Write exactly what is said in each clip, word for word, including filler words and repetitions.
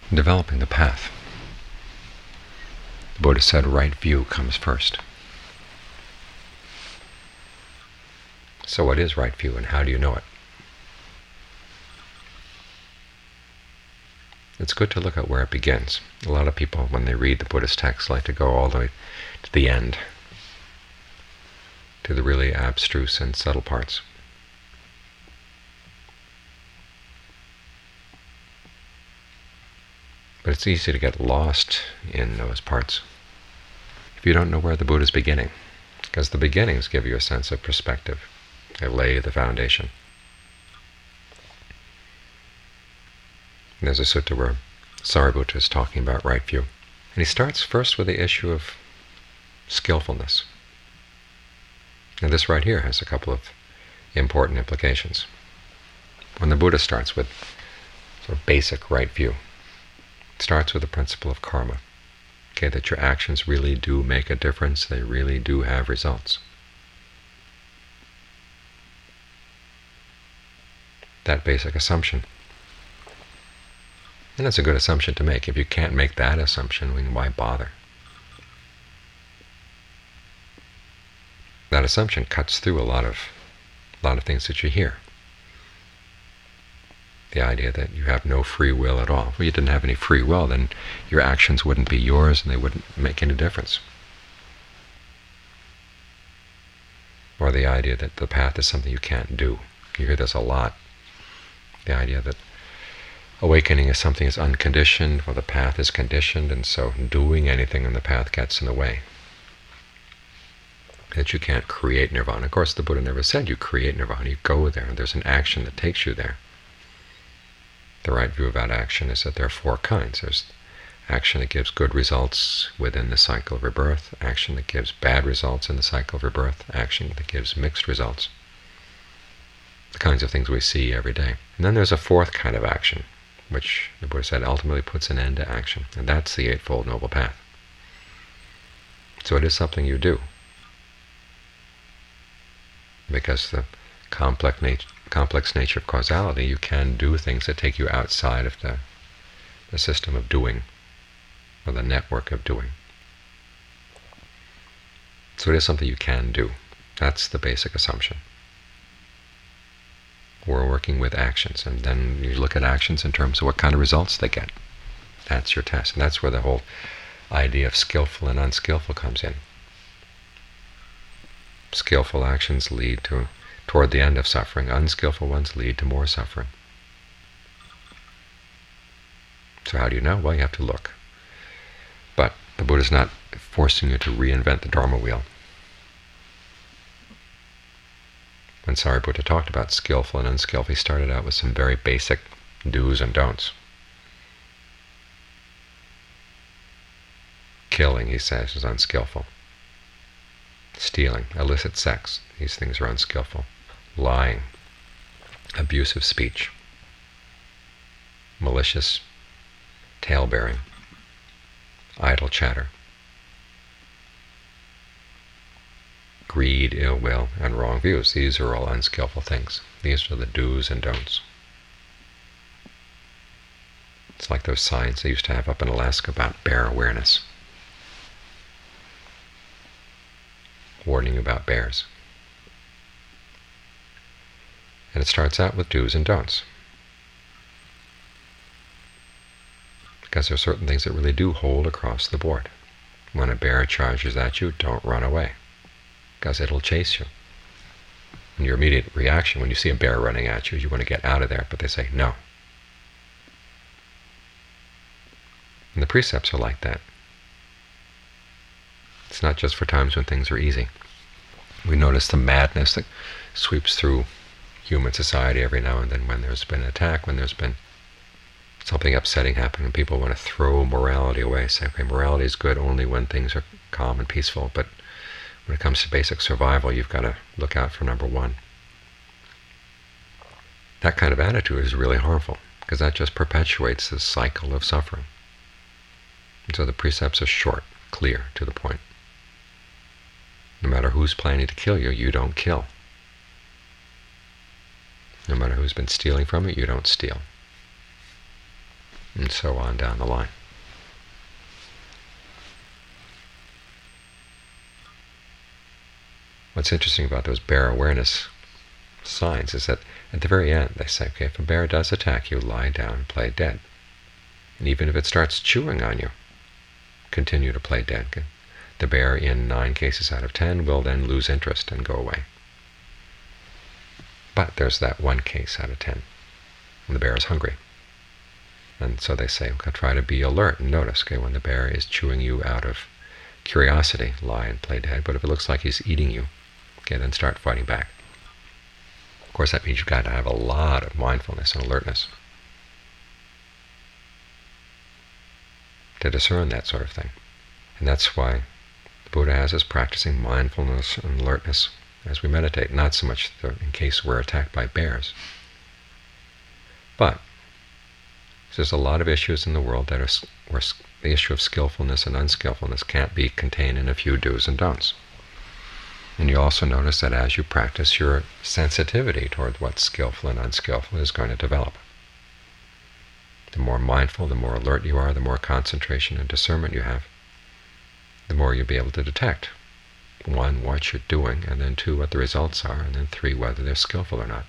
developing the path. The Buddha said right view comes first. So what is right view, and how do you know it? It's good to look at where it begins. A lot of people, when they read the Buddhist text, like to go all the way to the end, to the really abstruse and subtle parts. But it's easy to get lost in those parts if you don't know where the Buddha's beginning, because the beginnings give you a sense of perspective. They lay the foundation. And there's a sutta where Sariputta is talking about right view. And he starts first with the issue of skillfulness. And this right here has a couple of important implications. When the Buddha starts with sort of basic right view, it starts with the principle of karma. Okay, that your actions really do make a difference, they really do have results. That basic assumption. And it's a good assumption to make. If you can't make that assumption, then why bother? That assumption cuts through a lot of, a lot of things that you hear. The idea that you have no free will at all. Well, you didn't have any free will, then your actions wouldn't be yours and they wouldn't make any difference. Or the idea that the path is something you can't do. You hear this a lot. The idea that awakening is something that's unconditioned, or the path is conditioned, and so doing anything on the path gets in the way. That you can't create nirvana. Of course, the Buddha never said you create nirvana. You go there, and there's an action that takes you there. The right view about action is that there are four kinds. There's action that gives good results within the cycle of rebirth, action that gives bad results in the cycle of rebirth, action that gives mixed results. The kinds of things we see every day. And then there's a fourth kind of action, which the Buddha said ultimately puts an end to action, and that's the Eightfold Noble Path. So it is something you do. Because the complex nature, complex nature of causality, you can do things that take you outside of the, the system of doing, or the network of doing. So it is something you can do. That's the basic assumption. We're working with actions, and then you look at actions in terms of what kind of results they get. That's your test, and that's where the whole idea of skillful and unskillful comes in. Skillful actions lead to toward the end of suffering. Unskillful ones lead to more suffering. So how do you know? Well, you have to look. But the Buddha's not forcing you to reinvent the Dharma wheel. When Sariputta talked about skillful and unskillful, he started out with some very basic do's and don'ts. Killing, he says, is unskillful. Stealing, illicit sex, these things are unskillful. Lying, abusive speech, malicious tale-bearing, idle chatter, greed, ill will, and wrong views. These are all unskillful things. These are the do's and don'ts. It's like those signs they used to have up in Alaska about bear awareness, warning about bears. And it starts out with do's and don'ts. Because there are certain things that really do hold across the board. When a bear charges at you, don't run away, because it'll chase you. And your immediate reaction when you see a bear running at you, you want to get out of there, but they say no. And the precepts are like that. It's not just for times when things are easy. We notice the madness that sweeps through human society every now and then when there's been an attack, when there's been something upsetting happening, and people want to throw morality away, say, okay, morality is good only when things are calm and peaceful, but when it comes to basic survival, you've got to look out for number one. That kind of attitude is really harmful, because that just perpetuates this cycle of suffering. And so the precepts are short, clear, to the point. No matter who's planning to kill you, you don't kill. No matter who's been stealing from you, you don't steal. and so on down the line. What's interesting about those bear awareness signs is that at the very end they say, okay, if a bear does attack you, lie down and play dead. And even if it starts chewing on you, continue to play dead. The bear, in nine cases out of ten, will then lose interest and go away. But there's that one case out of ten, when the bear is hungry. And so they say, okay, try to be alert and notice, okay, when the bear is chewing you out of curiosity, lie and play dead. But if it looks like he's eating you, okay, then start fighting back. Of course, that means you've got to have a lot of mindfulness and alertness to discern that sort of thing. And that's why the Buddha has us practicing mindfulness and alertness as we meditate, not so much in case we're attacked by bears. But there's a lot of issues in the world that are where the issue of skillfulness and unskillfulness can't be contained in a few do's and don'ts. And you also notice that as you practice, your sensitivity toward what's skillful and unskillful is going to develop. The more mindful, the more alert you are, the more concentration and discernment you have, the more you'll be able to detect, one, what you're doing, and then two, what the results are, and then three, whether they're skillful or not.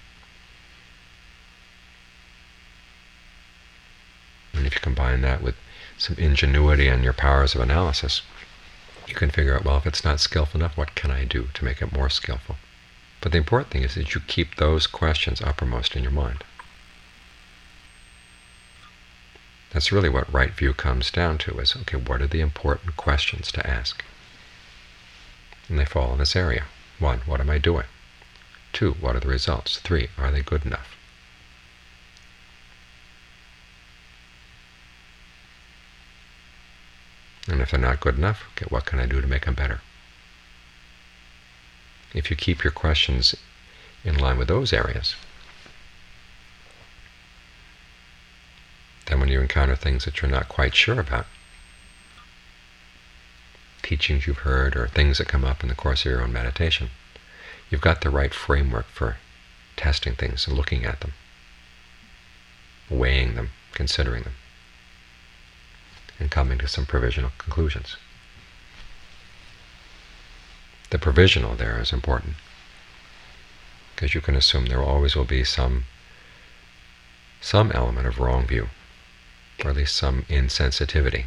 And if you combine that with some ingenuity and your powers of analysis, you can figure out, well, if it's not skillful enough, what can I do to make it more skillful? But the important thing is that you keep those questions uppermost in your mind. That's really what right view comes down to, is, okay, what are the important questions to ask? And they fall in this area. One, what am I doing? Two, what are the results? Three, are they good enough? And if they're not good enough, okay, what can I do to make them better? If you keep your questions in line with those areas, then when you encounter things that you're not quite sure about, teachings you've heard or things that come up in the course of your own meditation, you've got the right framework for testing things and looking at them, weighing them, considering them, and coming to some provisional conclusions. The provisional there is important, because you can assume there always will be some some element of wrong view, or at least some insensitivity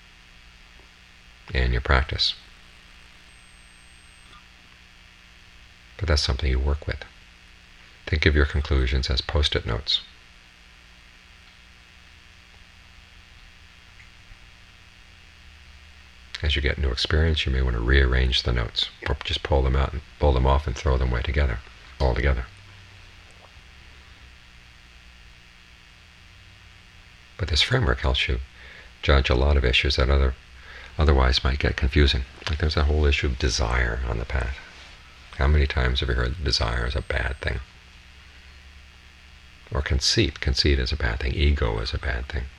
in your practice. But that's something you work with. Think of your conclusions as post-it notes. As you get new experience, you may want to rearrange the notes, or just pull them out and pull them off and throw them away together, all together. But this framework helps you judge a lot of issues that other, otherwise might get confusing. Like there's a whole issue of desire on the path. How many times have you heard desire is a bad thing? Or conceit. Conceit is a bad thing. Ego is a bad thing.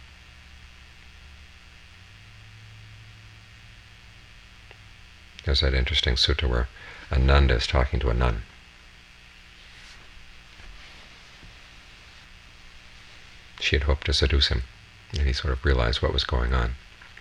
There's that interesting sutta where Ananda is talking to a nun. She had hoped to seduce him, and he sort of realized what was going on.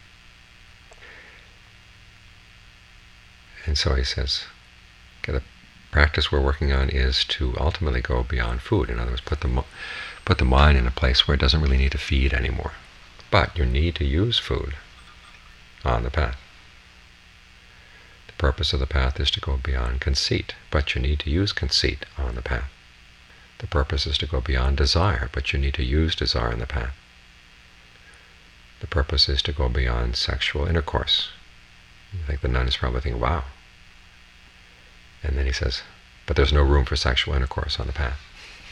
And so he says, okay, the practice we're working on is to ultimately go beyond food. In other words, put the, put the mind in a place where it doesn't really need to feed anymore. But you need to use food on the path. The purpose of the path is to go beyond conceit, but you need to use conceit on the path. The purpose is to go beyond desire, but you need to use desire on the path. The purpose is to go beyond sexual intercourse. I think the nun is probably thinking, wow. And then he says, but there's no room for sexual intercourse on the path.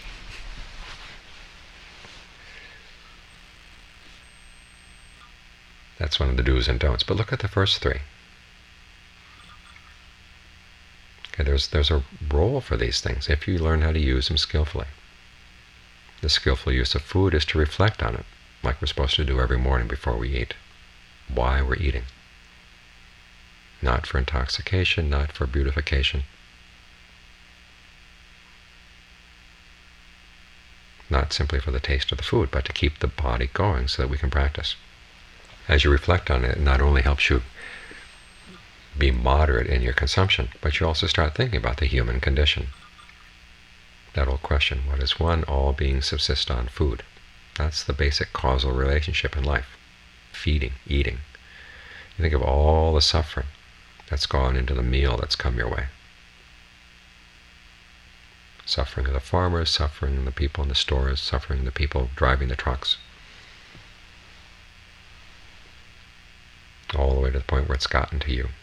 That's one of the do's and don'ts. But look at the first three. Okay, there's, there's a role for these things if you learn how to use them skillfully. The skillful use of food is to reflect on it, like we're supposed to do every morning before we eat. Why we're eating. Not for intoxication, not for beautification, not simply for the taste of the food, but to keep the body going so that we can practice. As you reflect on it, it not only helps you be moderate in your consumption, but you also start thinking about the human condition. That old question, what is one? All beings subsist on food. That's the basic causal relationship in life. Feeding, eating. You think of all the suffering that's gone into the meal that's come your way. Suffering of the farmers, suffering of the people in the stores, suffering of the people driving the trucks. All the way to the point where it's gotten to you.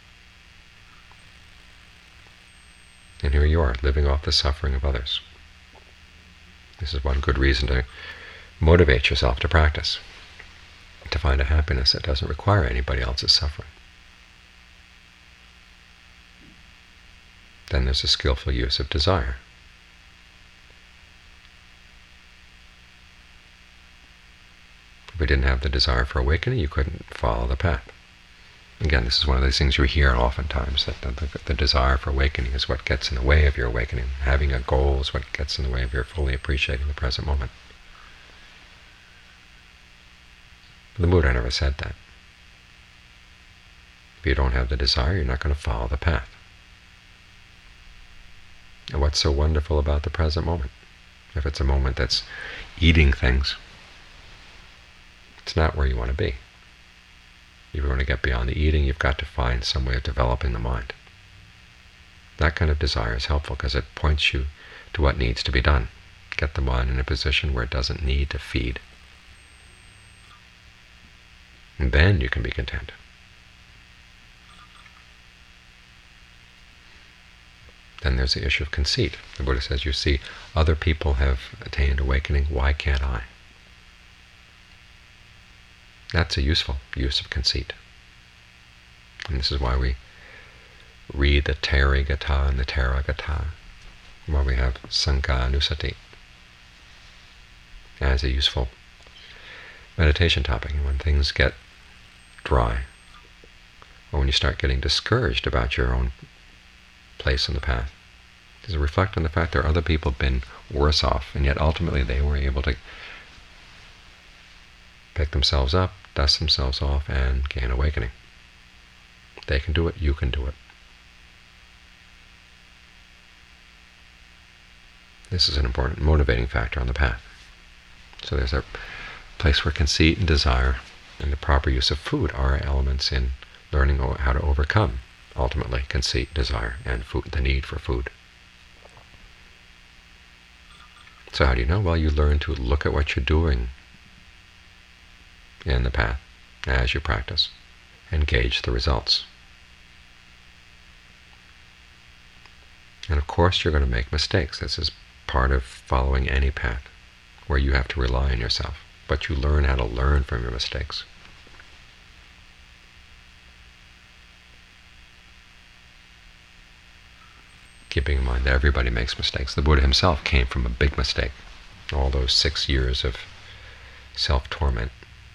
And here you are, living off the suffering of others. This is one good reason to motivate yourself to practice, to find a happiness that doesn't require anybody else's suffering. Then there's a skillful use of desire. If we didn't have the desire for awakening, you couldn't follow the path. Again, this is one of those things you hear oftentimes, that the, the, the desire for awakening is what gets in the way of your awakening. Having a goal is what gets in the way of your fully appreciating the present moment. But the Buddha never said that. If you don't have the desire, you're not going to follow the path. And what's so wonderful about the present moment? If it's a moment that's eating things, it's not where you want to be. If you want to get beyond the eating, you've got to find some way of developing the mind. That kind of desire is helpful because it points you to what needs to be done. Get the mind in a position where it doesn't need to feed. And then you can be content. Then there's the issue of conceit. The Buddha says, you see, other people have attained awakening, why can't I? That's a useful use of conceit. And this is why we read the Therigatha and the Theragatha, why we have Sangha-nusati as a useful meditation topic. And when things get dry, or when you start getting discouraged about your own place in the path, is to reflect on the fact there are other people who've been worse off, and yet ultimately they were able to pick themselves up, dust themselves off, and gain awakening. They can do it, you can do it. This is an important motivating factor on the path. So there's a place where conceit and desire and the proper use of food are elements in learning how to overcome, ultimately, conceit, desire, and food, the need for food. So how do you know? Well, you learn to look at what you're doing in the path as you practice and gauge the results. And of course you're going to make mistakes. This is part of following any path where you have to rely on yourself, but you learn how to learn from your mistakes. Keeping in mind that everybody makes mistakes. The Buddha himself came from a big mistake. All those six years of self-torment.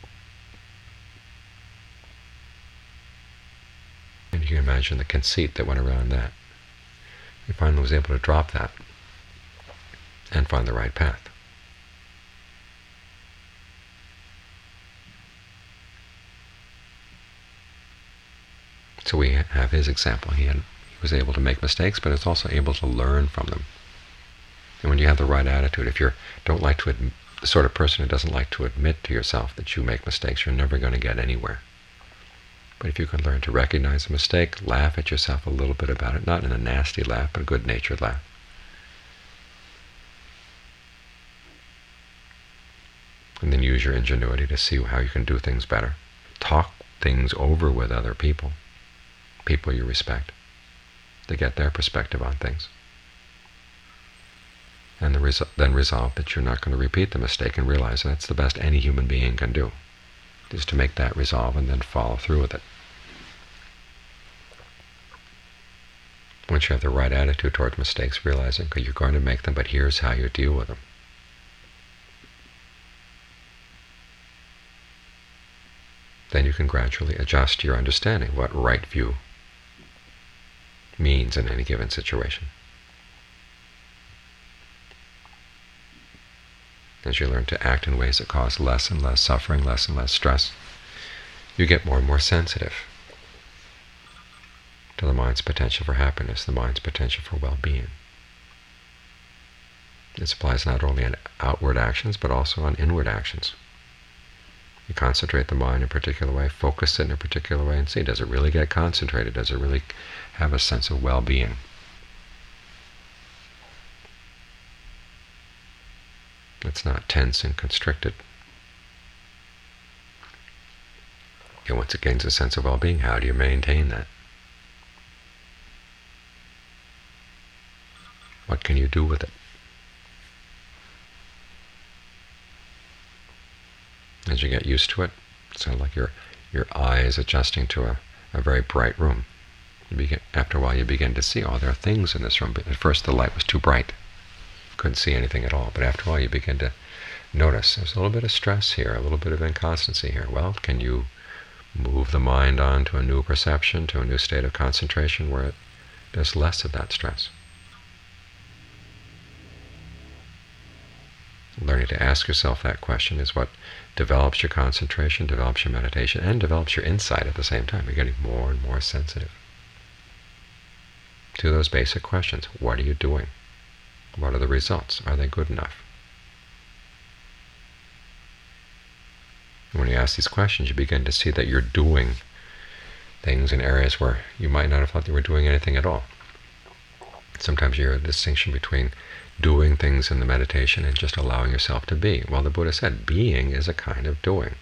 And you can imagine the conceit that went around that. He finally was able to drop that and find the right path. So we have his example. He had, he was able to make mistakes, but is also able to learn from them. And when you have the right attitude, if you don't like to admit, the sort of person who doesn't like to admit to yourself that you make mistakes, you're never going to get anywhere. But if you can learn to recognize a mistake, laugh at yourself a little bit about it, not in a nasty laugh, but a good-natured laugh. And then use your ingenuity to see how you can do things better. Talk things over with other people, people you respect, to get their perspective on things. And the resu- then resolve that you're not going to repeat the mistake and realize that's the best any human being can do, is to make that resolve and then follow through with it. Once you have the right attitude towards mistakes, realizing you're going to make them, but here's how you deal with them. Then you can gradually adjust your understanding of what right view means in any given situation. as you learn to act in ways that cause less and less suffering, less and less stress, you get more and more sensitive to the mind's potential for happiness, the mind's potential for well-being. This applies not only on outward actions, but also on inward actions. You concentrate the mind in a particular way, focus it in a particular way, and see, does it really get concentrated? Does it really have a sense of well-being? It's not tense and constricted. And once it gains a sense of well-being, how do you maintain that? What can you do with it? As you get used to it, it's kind of like your your eye is adjusting to a, a very bright room. You begin, after a while, you begin to see, oh, there are things in this room. But at first, the light was too bright. Couldn't see anything at all. But after a while, you begin to notice there's a little bit of stress here, a little bit of inconstancy here. Well, can you move the mind on to a new perception, to a new state of concentration where it, there's less of that stress? Learning to ask yourself that question is what develops your concentration, develops your meditation, and develops your insight at the same time. You're getting more and more sensitive to those basic questions. What are you doing? What are the results? Are they good enough? And when you ask these questions, you begin to see that you're doing things in areas where you might not have thought you were doing anything at all. Sometimes you hear a distinction between doing things in the meditation and just allowing yourself to be. Well, the Buddha said being is a kind of doing,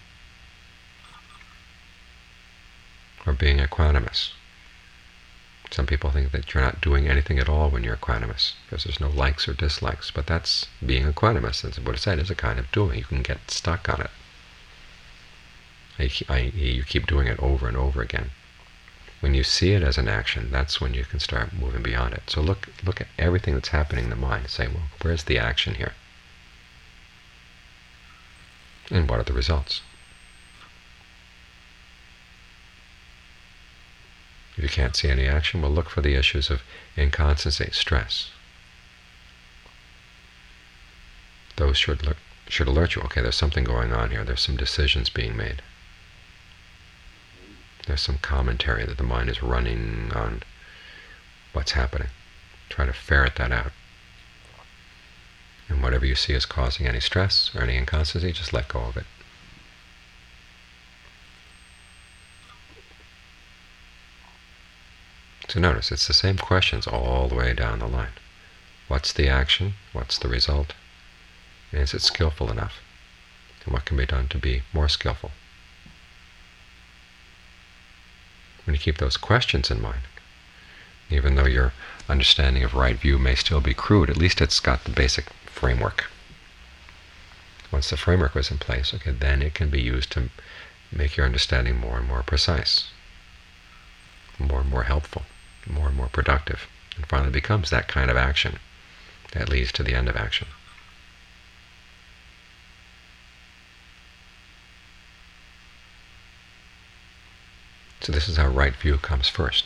or being equanimous. Some people think that you're not doing anything at all when you're equanimous, because there's no likes or dislikes, but that's being equanimous. As the Buddha said, is a kind of doing. You can get stuck on it. that is, you keep doing it over and over again. When you see it as an action, that's when you can start moving beyond it. So look look at everything that's happening in the mind and say, well, where's the action here? And what are the results? If you can't see any action, well, look for the issues of inconstancy, stress. Those should look, should alert you, okay, there's something going on here. There's some decisions being made. There's some commentary that the mind is running on what's happening. Try to ferret that out. And whatever you see as causing any stress or any inconstancy, just let go of it. So notice, it's the same questions all the way down the line. What's the action? What's the result? And is it skillful enough? And what can be done to be more skillful? When you keep those questions in mind, even though your understanding of right view may still be crude, at least it's got the basic framework. Once the framework was in place, okay, then it can be used to make your understanding more and more precise, more and more helpful, more and more productive, and finally becomes that kind of action that leads to the end of action. So this is how right view comes first.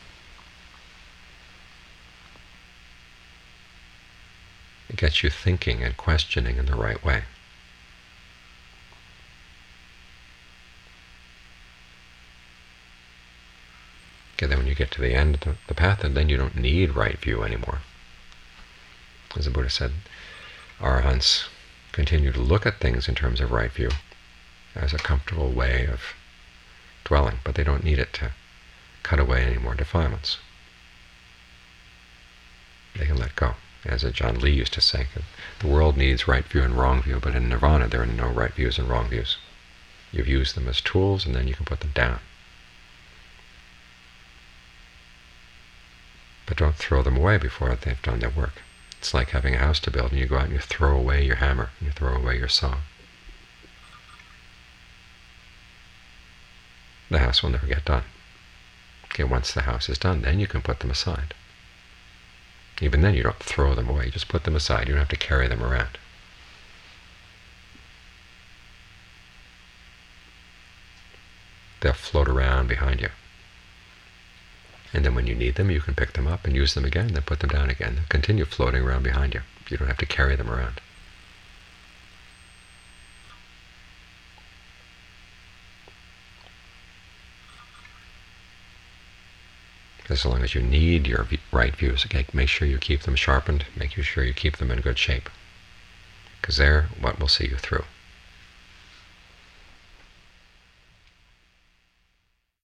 It gets you thinking and questioning in the right way. Okay, then when you get to the end of the, the path, and then you don't need right view anymore. As the Buddha said, arahants continue to look at things in terms of right view as a comfortable way of dwelling, but they don't need it to cut away any more defilements. They can let go. As Ajaan Lee used to say, the world needs right view and wrong view, but in nirvana there are no right views and wrong views. You've used them as tools, and then you can put them down. But don't throw them away before they've done their work. It's like having a house to build, and you go out and you throw away your hammer, and you throw away your saw. The house will never get done. Okay, once the house is done, then you can put them aside. Even then, you don't throw them away. You just put them aside. You don't have to carry them around. They'll float around behind you. And then when you need them, you can pick them up and use them again, and then put them down again. They'll continue floating around behind you. You don't have to carry them around. As long as you need your right views, okay, make sure you keep them sharpened, make sure you keep them in good shape, because they're what will see you through.